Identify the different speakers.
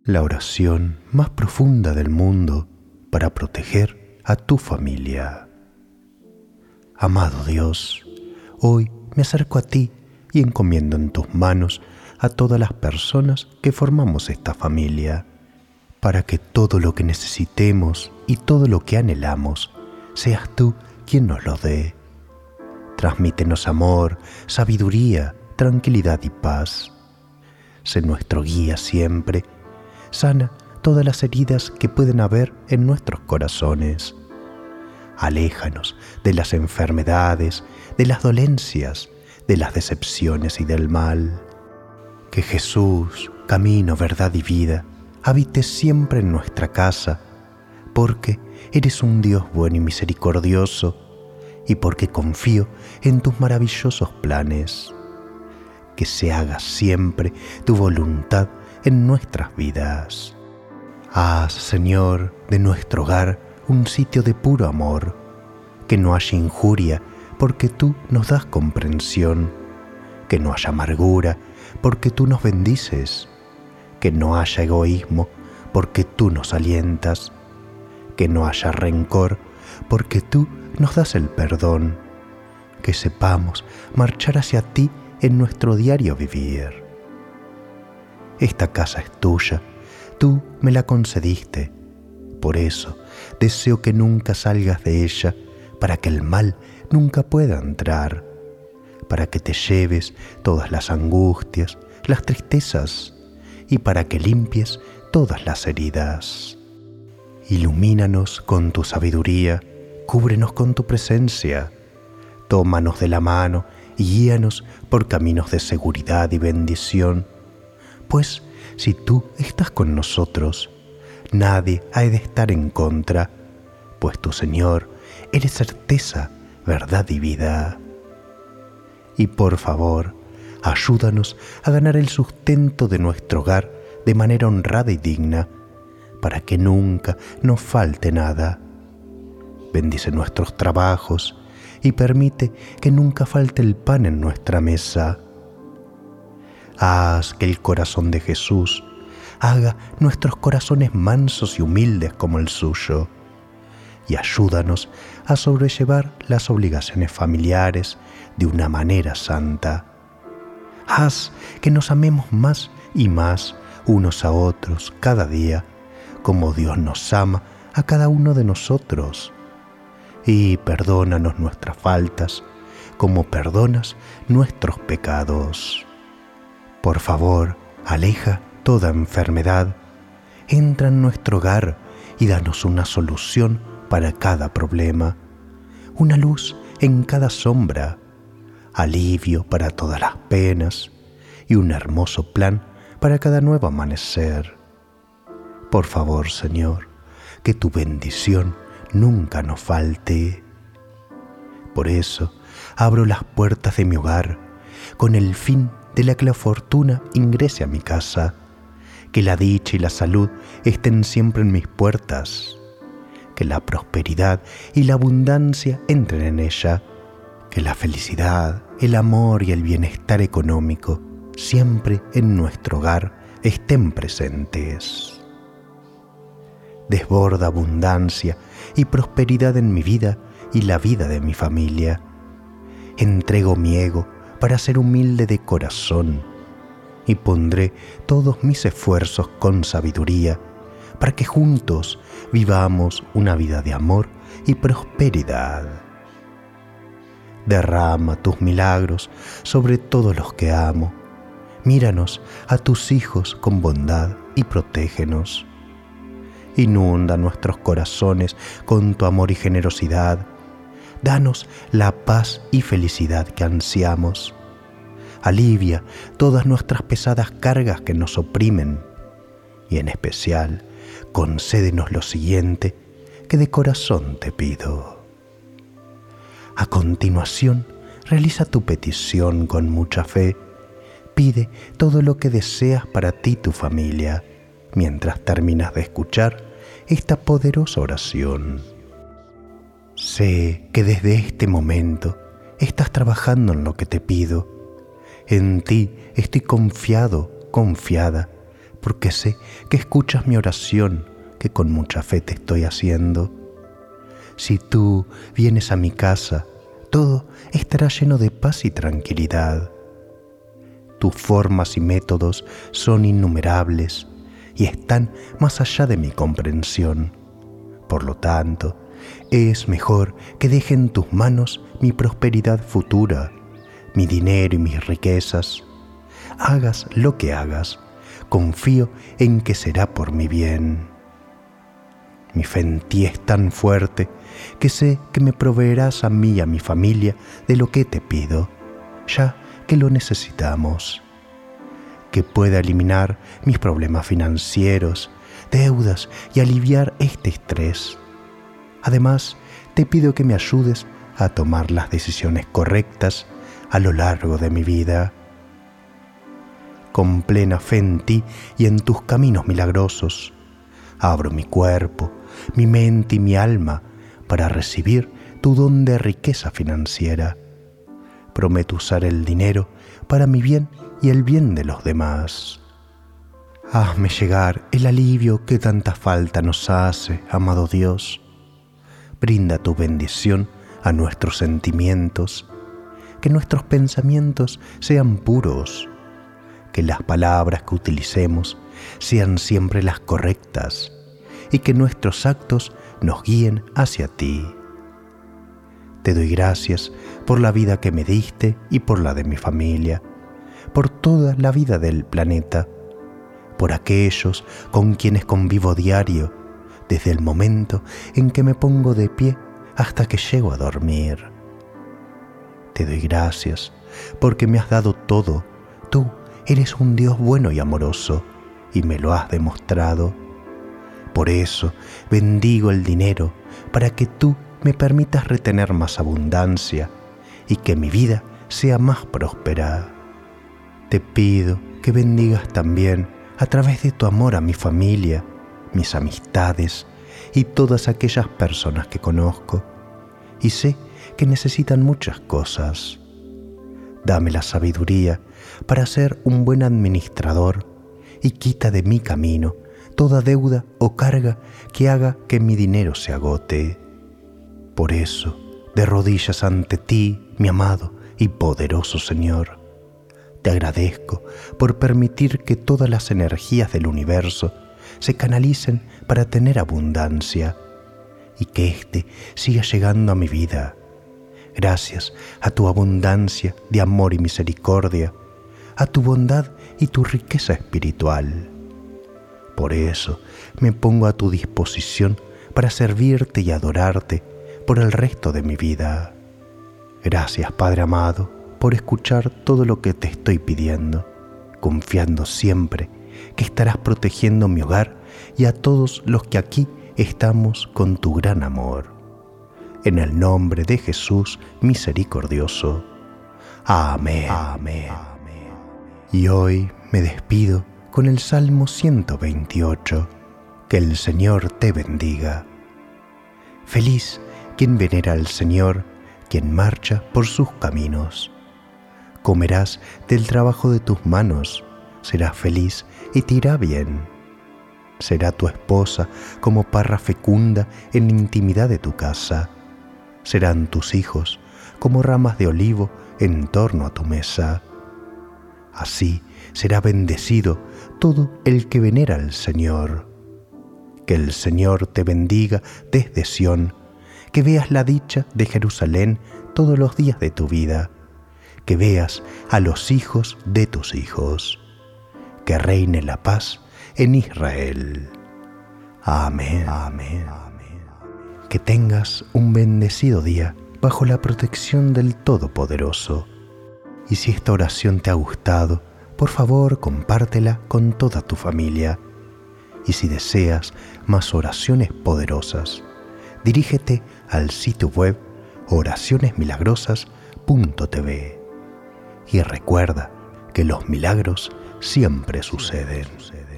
Speaker 1: la oración más profunda del mundo para proteger a tu familia. Amado Dios, hoy me acerco a ti y encomiendo en tus manos a todas las personas que formamos esta familia, para que todo lo que necesitemos y todo lo que anhelamos, seas tú quien nos lo dé. Transmítenos amor, sabiduría, tranquilidad y paz. Sé nuestro guía siempre. Sana todas las heridas que pueden haber en nuestros corazones. Aléjanos de las enfermedades, de las dolencias, de las decepciones y del mal. Que Jesús, camino, verdad y vida, habite siempre en nuestra casa, porque eres un Dios bueno y misericordioso, y porque confío en tus maravillosos planes. Que se haga siempre tu voluntad en nuestras vidas. Haz, Señor, de nuestro hogar un sitio de puro amor, que no haya injuria, porque tú nos das comprensión, que no haya amargura, porque tú nos bendices, que no haya egoísmo, porque tú nos alientas, que no haya rencor, porque tú nos das el perdón, que sepamos marchar hacia ti en nuestro diario vivir. Esta casa es tuya, tú me la concediste, por eso deseo que nunca salgas de ella, para que el mal nunca pueda entrar, para que te lleves todas las angustias, las tristezas, y para que limpies todas las heridas. Ilumínanos con tu sabiduría, cúbrenos con tu presencia, tómanos de la mano y guíanos por caminos de seguridad y bendición, pues si tú estás con nosotros, nadie ha de estar en contra, pues tu Señor eres certeza, verdad y vida. Y por favor, ayúdanos a ganar el sustento de nuestro hogar de manera honrada y digna, para que nunca nos falte nada. Bendice nuestros trabajos y permite que nunca falte el pan en nuestra mesa. Haz que el corazón de Jesús haga nuestros corazones mansos y humildes como el suyo, y ayúdanos a sobrellevar las obligaciones familiares de una manera santa. Haz que nos amemos más y más unos a otros cada día, como Dios nos ama a cada uno de nosotros. Y perdónanos nuestras faltas, como perdonas nuestros pecados. Por favor, aleja toda enfermedad, entra en nuestro hogar y danos una solución para cada problema, una luz en cada sombra, alivio para todas las penas y un hermoso plan para cada nuevo amanecer. Por favor, Señor, que tu bendición nunca nos falte. Por eso abro las puertas de mi hogar con el fin de que la fortuna ingrese a mi casa, que la dicha y la salud estén siempre en mis puertas, que la prosperidad y la abundancia entren en ella, que la felicidad, el amor y el bienestar económico siempre en nuestro hogar estén presentes. Desborda abundancia y prosperidad en mi vida y la vida de mi familia. Entrego mi ego para ser humilde de corazón y pondré todos mis esfuerzos con sabiduría para que juntos vivamos una vida de amor y prosperidad. Derrama tus milagros sobre todos los que amo. Míranos a tus hijos con bondad y protégenos. Inunda nuestros corazones con tu amor y generosidad. Danos la paz y felicidad que ansiamos. Alivia todas nuestras pesadas cargas que nos oprimen. Y en especial, concédenos lo siguiente que de corazón te pido. A continuación, realiza tu petición con mucha fe. Pide todo lo que deseas para ti y tu familia, mientras terminas de escuchar esta poderosa oración. Sé que desde este momento estás trabajando en lo que te pido. En ti estoy confiado, confiada, porque sé que escuchas mi oración que con mucha fe te estoy haciendo. Si tú vienes a mi casa, todo estará lleno de paz y tranquilidad. Tus formas y métodos son innumerables y están más allá de mi comprensión. Por lo tanto, es mejor que deje en tus manos mi prosperidad futura, mi dinero y mis riquezas. Hagas lo que hagas, confío en que será por mi bien. Mi fe en ti es tan fuerte que sé que me proveerás a mí y a mi familia de lo que te pido, ya que lo necesitamos. Que pueda eliminar mis problemas financieros, deudas y aliviar este estrés. Además, te pido que me ayudes a tomar las decisiones correctas a lo largo de mi vida. Con plena fe en ti y en tus caminos milagrosos, abro mi cuerpo, mi mente y mi alma para recibir tu don de riqueza financiera. Prometo usar el dinero para mi bien y el bien de los demás. Hazme llegar el alivio que tanta falta nos hace, amado Dios. Brinda tu bendición a nuestros sentimientos, que nuestros pensamientos sean puros, que las palabras que utilicemos sean siempre las correctas y que nuestros actos nos guíen hacia ti. Te doy gracias por la vida que me diste y por la de mi familia, por toda la vida del planeta, por aquellos con quienes convivo diario, desde el momento en que me pongo de pie hasta que llego a dormir. Te doy gracias porque me has dado todo. Tú eres un Dios bueno y amoroso y me lo has demostrado. Por eso bendigo el dinero para que tú me permitas retener más abundancia y que mi vida sea más próspera. Te pido que bendigas también a través de tu amor a mi familia, mis amistades y todas aquellas personas que conozco y sé que necesitan muchas cosas. Dame la sabiduría para ser un buen administrador y quita de mi camino toda deuda o carga que haga que mi dinero se agote. Por eso, de rodillas ante ti, mi amado y poderoso Señor, te agradezco por permitir que todas las energías del universo se canalicen para tener abundancia y que éste siga llegando a mi vida. Gracias a tu abundancia de amor y misericordia, a tu bondad y tu riqueza espiritual. Por eso me pongo a tu disposición para servirte y adorarte por el resto de mi vida. Gracias, Padre amado, por escuchar todo lo que te estoy pidiendo, confiando siempre que estarás protegiendo mi hogar y a todos los que aquí estamos con tu gran amor. En el nombre de Jesús misericordioso. Amén. Amén. Y hoy me despido con el Salmo 128. Que el Señor te bendiga. Feliz quien venera al Señor, quien marcha por sus caminos. Comerás del trabajo de tus manos, serás feliz y te irá bien. Será tu esposa como parra fecunda en la intimidad de tu casa. Serán tus hijos como ramas de olivo en torno a tu mesa. Así será bendecido todo el que venera al Señor. Que el Señor te bendiga desde Sión, que veas la dicha de Jerusalén todos los días de tu vida, que veas a los hijos de tus hijos, que reine la paz en Israel. Amén. Amén. Que tengas un bendecido día bajo la protección del Todopoderoso. Y si esta oración te ha gustado, por favor compártela con toda tu familia. Y si deseas más oraciones poderosas, dirígete al sitio web oracionesmilagrosas.tv. Y recuerda que los milagros siempre suceden.